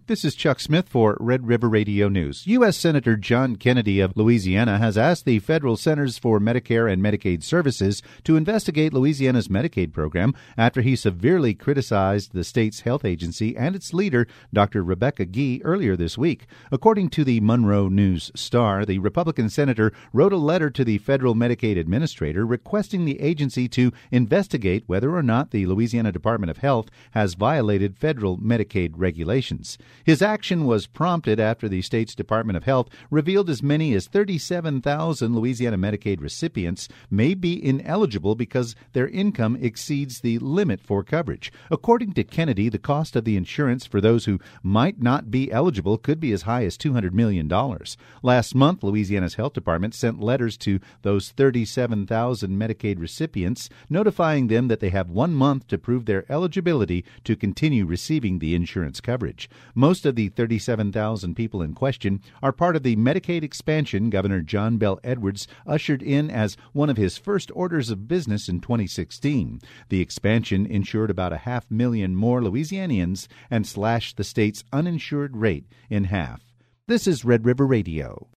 This is Chuck Smith for Red River Radio News. U.S. Senator John Kennedy of Louisiana has asked the Federal Centers for Medicare and Medicaid Services to investigate Louisiana's Medicaid program after he severely criticized the state's health agency and its leader, Dr. Rebecca Gee, earlier this week. According to the Monroe News-Star, the Republican senator wrote a letter to the federal Medicaid administrator requesting the agency to investigate whether or not the Louisiana Department of Health has violated federal Medicaid regulations. His action was prompted after the state's Department of Health revealed as many as 37,000 Louisiana Medicaid recipients may be ineligible because their income exceeds the limit for coverage. According to Kennedy, the cost of the insurance for those who might not be eligible could be as high as $200 million. Last month, Louisiana's health department sent letters to those 37,000 Medicaid recipients notifying them that they have 1 month to prove their eligibility to continue receiving the insurance coverage. Most of the 37,000 people in question are part of the Medicaid expansion Governor John Bel Edwards ushered in as one of his first orders of business in 2016. The expansion insured about 500,000 more Louisianians and slashed the state's uninsured rate in half. This is Red River Radio.